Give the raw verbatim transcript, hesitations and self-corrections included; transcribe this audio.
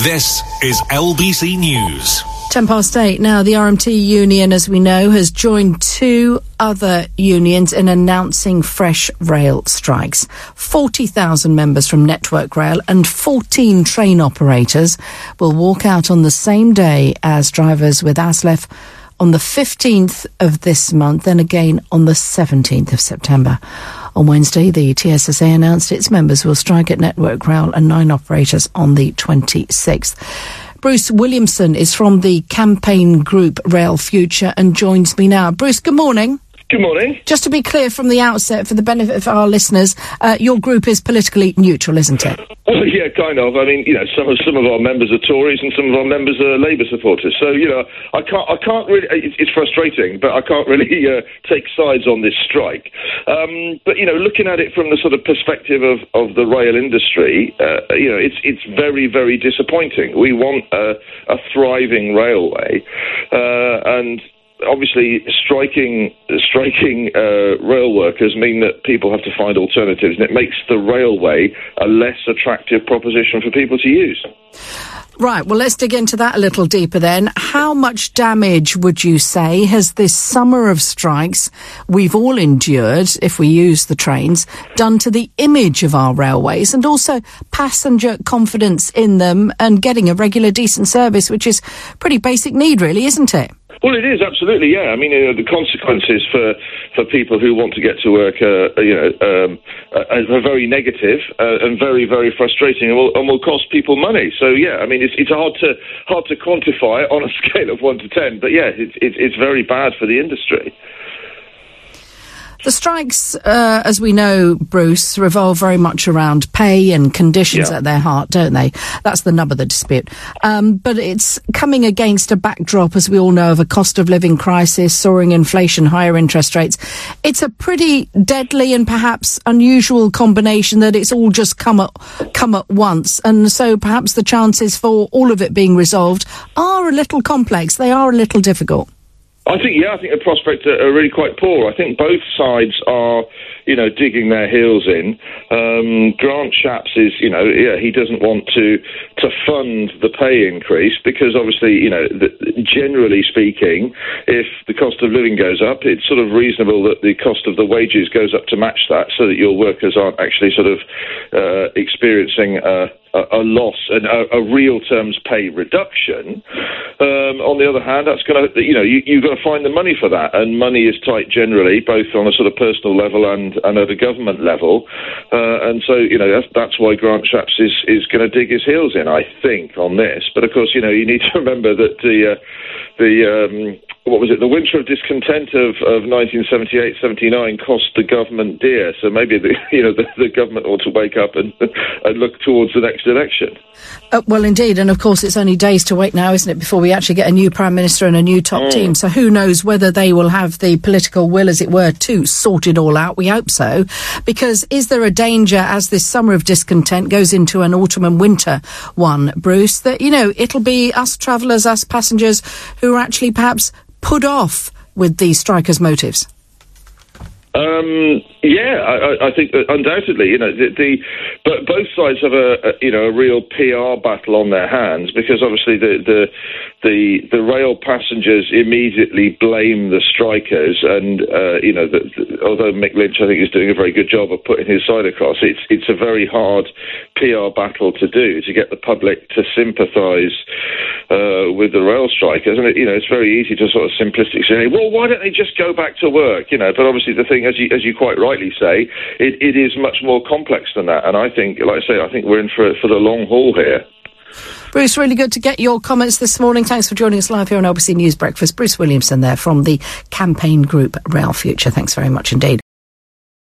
This is L B C News. Ten past eight now. The R M T union, as we know, has joined two other unions in announcing fresh rail strikes. forty thousand members from Network Rail and fourteen train operators will walk out on the same day as drivers with ASLEF on the fifteenth of this month and again on the seventeenth of September. On Wednesday, the T S S A announced its members will strike at Network Rail and nine operators on the twenty-sixth. Bruce Williamson is from the campaign group Rail Future and joins me now. Bruce, good morning. Good morning. Just to be clear from the outset, for the benefit of our listeners, uh, your group is politically neutral, isn't it? Well, yeah, kind of. I mean, you know, some of some of our members are Tories and some of our members are Labour supporters. So, you know, I can't, I can't really. It's frustrating, but I can't really uh, take sides on this strike. Um, but you know, looking at it from the sort of perspective of, of the rail industry, uh, you know, it's it's very very disappointing. We want a, a thriving railway, uh, and. Obviously, striking striking uh, rail workers mean that people have to find alternatives, and it makes the railway a less attractive proposition for people to use. Right, well, let's dig into that a little deeper then. How much damage, would you say, has this summer of strikes we've all endured, if we use the trains, done to the image of our railways and also passenger confidence in them and getting a regular, decent service, which is a pretty basic need, really, isn't it? Well, it is, absolutely, yeah. I mean, you know, the consequences for, for people who want to get to work are, you know, um, are, are very negative uh, and very, very frustrating and will, and will cost people money. So, yeah, I mean, it's, it's hard to hard to quantify on a scale of one to ten, but, yeah, it's, it's, it's very bad for the industry. The strikes, uh, as we know, Bruce, revolve very much around pay and conditions yeah. at their heart, don't they? That's the nub of the dispute. Um, but it's coming against a backdrop, as we all know, of a cost of living crisis, soaring inflation, higher interest rates. It's a pretty deadly and perhaps unusual combination that it's all just come at, come at once. And so perhaps the chances for all of it being resolved are a little complex. They are a little difficult. I think, yeah, I think the prospects are, are really quite poor. I think both sides are, you know, digging their heels in. Um, Grant Shapps is, you know, yeah, he doesn't want to to fund the pay increase because obviously, you know, the, generally speaking, if the cost of living goes up, it's sort of reasonable that the cost of the wages goes up to match that so that your workers aren't actually sort of uh, experiencing a a loss and a, a real terms pay reduction. Um, on the other hand, that's going to, you know, you, you've got to find the money for that, and money is tight generally, both on a sort of personal level and, and at a government level. Uh, and so, you know, that's, that's why Grant Shapps is, is going to dig his heels in, I think, on this. But of course, you know, you need to remember that the, uh, the, um, what was it, the winter of discontent of, of nineteen seventy-eight seventy-nine cost the government dear. So maybe the, you know, the, the government ought to wake up and, and look towards the next election. Uh, well, indeed. And of course, it's only days to wait now, isn't it, before we actually get a new Prime Minister and a new top mm. team. So who knows whether they will have the political will, as it were, to sort it all out. We hope so. Because is there a danger as this summer of discontent goes into an autumn and winter one, Bruce, that, you know, it'll be us travellers, us passengers who are actually perhaps put off with these strikers' motives? Um, yeah, I, I think that undoubtedly, you know, the, the but both sides have a, a you know a real P R battle on their hands because obviously the the the, the rail passengers immediately blame the strikers, and uh, you know, the, the, although Mick Lynch I think is doing a very good job of putting his side across, it's it's a very hard P R battle to do to get the public to sympathise uh, with the rail strikers, and it, you know, it's very easy to sort of simplistically say, well, why don't they just go back to work, you know? But obviously the thing, as you as you quite rightly say, it, it is much more complex than that. And I think, like I say, I think we're in for for the long haul here. Bruce, really good to get your comments this morning. Thanks for joining us live here on L B C News Breakfast. Bruce Williamson there from the campaign group Rail Future. Thanks very much indeed.